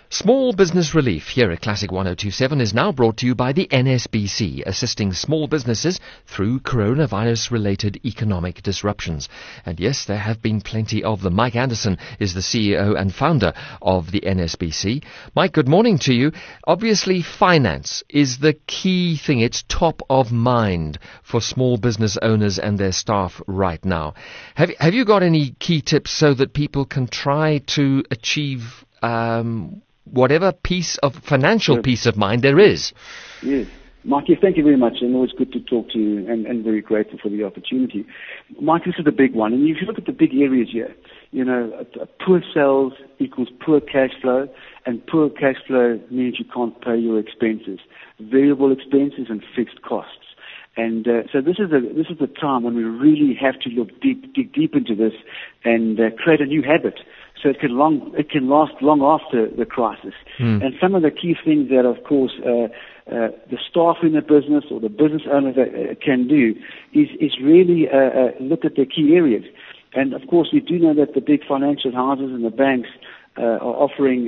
Small Business Relief here at Classic 102.7 is now brought to you by the NSBC, assisting small businesses through coronavirus-related economic disruptions. And yes, there have been plenty of them. Mike Anderson is the CEO and founder of the NSBC. Mike, good morning to you. Obviously, finance is the key thing. It's top of mind for small business owners and their staff right now. Have you got any key tips so that people can try to achieve whatever piece of financial peace of mind there is? Yes. Marky, thank you very much, and always good to talk to you, and very grateful for the opportunity. Mike, this is the big one, and if you look at the big areas here, poor sales equals poor cash flow, and poor cash flow means you can't pay your expenses, variable expenses and fixed costs. And so this is the time when we really have to dig deep into this and create a new habit, so it can last long after the crisis. And some of the key things that, of course, the staff in the business or the business owner can do is really look at their key areas. And of course, we do know that the big financial houses and the banks are offering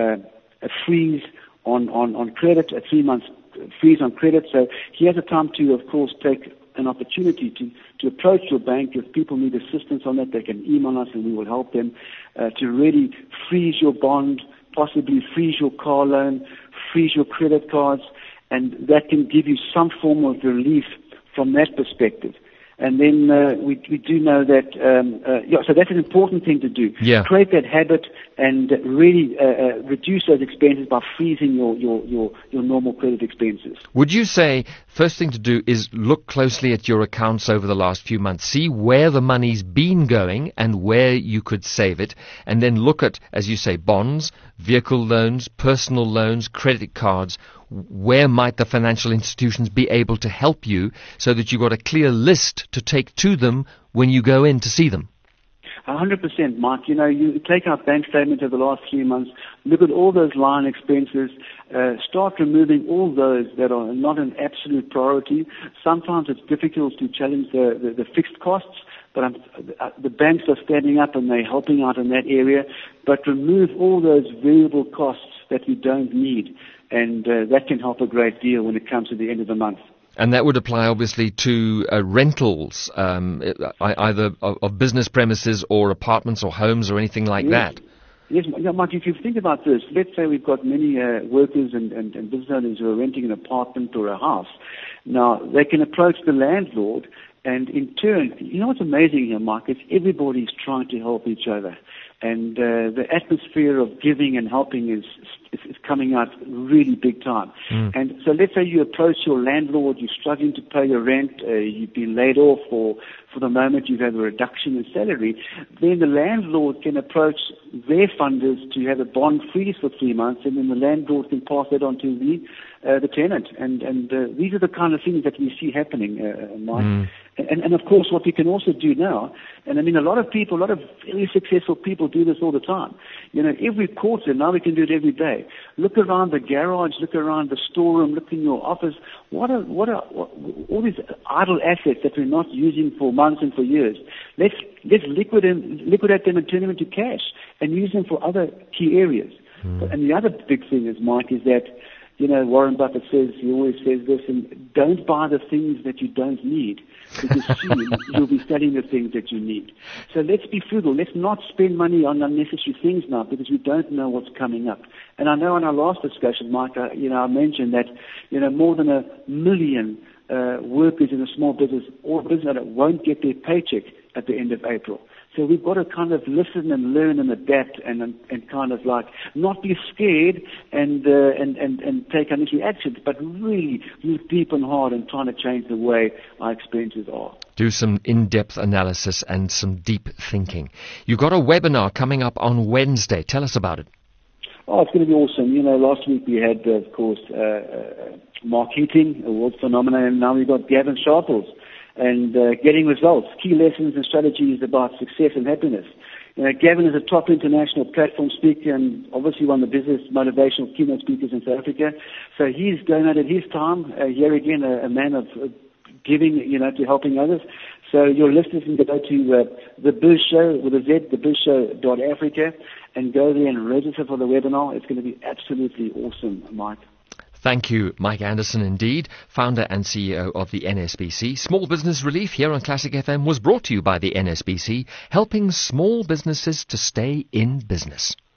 a freeze on credit, a 3-month freeze on credit. So he has a time to, of course, take an opportunity to approach your bank. If people need assistance on that, they can email us and we will help them to really freeze your bond, possibly freeze your car loan, freeze your credit cards, and that can give you some form of relief from that perspective. And then we do know that, so that's an important thing to do. Yeah. Create that habit and really reduce those expenses by freezing your normal credit expenses. Would you say first thing to do is look closely at your accounts over the last few months, see where the money's been going and where you could save it, and then look at, as you say, bonds, vehicle loans, personal loans, credit cards? Where might the financial institutions be able to help you so that you've got a clear list to take to them when you go in to see them? 100%, Mike. You take our bank statement over the last 3 months, look at all those line expenses, start removing all those that are not an absolute priority. Sometimes it's difficult to challenge the fixed costs, but the banks are standing up and they're helping out in that area. But remove all those variable costs that you don't need, and that can help a great deal when it comes to the end of the month. And that would apply, obviously, to rentals, either of business premises or apartments or homes or anything like that. Yes, Mike, if you think about this, let's say we've got many workers and business owners who are renting an apartment or a house. Now, they can approach the landlord, and in turn, what's amazing here, Mike, is everybody's trying to help each other. And the atmosphere of giving and helping is coming out really big time. And so let's say you approach your landlord, you're struggling to pay your rent, you've been laid off, or for the moment you've had a reduction in salary, then the landlord can approach their funders to have a bond freeze for 3 months, and then the landlord can pass that on to the tenant. And these are the kind of things that we see happening, Mike. And of course, what we can also do now, and I mean, a lot of very successful people do this all the time. Every quarter, now we can do it every day. Look around the garage, look around the storeroom, look in your office. What are all these idle assets that we're not using for months and for years? Let's liquidate them and turn them into cash and use them for other key areas. And the other big thing is, Mike, is that, Warren Buffett he always says this, and don't buy the things that you don't need, because soon you'll be selling the things that you need. So let's be frugal. Let's not spend money on unnecessary things now, because we don't know what's coming up. And I know in our last discussion, Mike, I mentioned that, more than 1 million workers in a small business or business owner won't get their paycheck at the end of April. So we've got to kind of listen and learn and adapt and kind of like not be scared and take unnecessary actions, but really move deep and hard and trying to change the way our expenses are. Do some in-depth analysis and some deep thinking. You've got a webinar coming up on Wednesday. Tell us about it. Oh, it's going to be awesome. Last week we had, of course, Mark Heating, a world phenomenon, and now we've got Gavin Sharples. And getting results, key lessons and strategies about success and happiness. Gavin is a top international platform speaker and obviously one of the business motivational keynote speakers in South Africa. So he's donated his time. Here again, a man of giving, to helping others. So your listeners can go to The Biz Show with a Z, thebizshow.africa, and go there and register for the webinar. It's going to be absolutely awesome, Mike. Thank you, Mike Anderson, indeed, founder and CEO of the NSBC. Small Business Relief here on Classic FM was brought to you by the NSBC, helping small businesses to stay in business.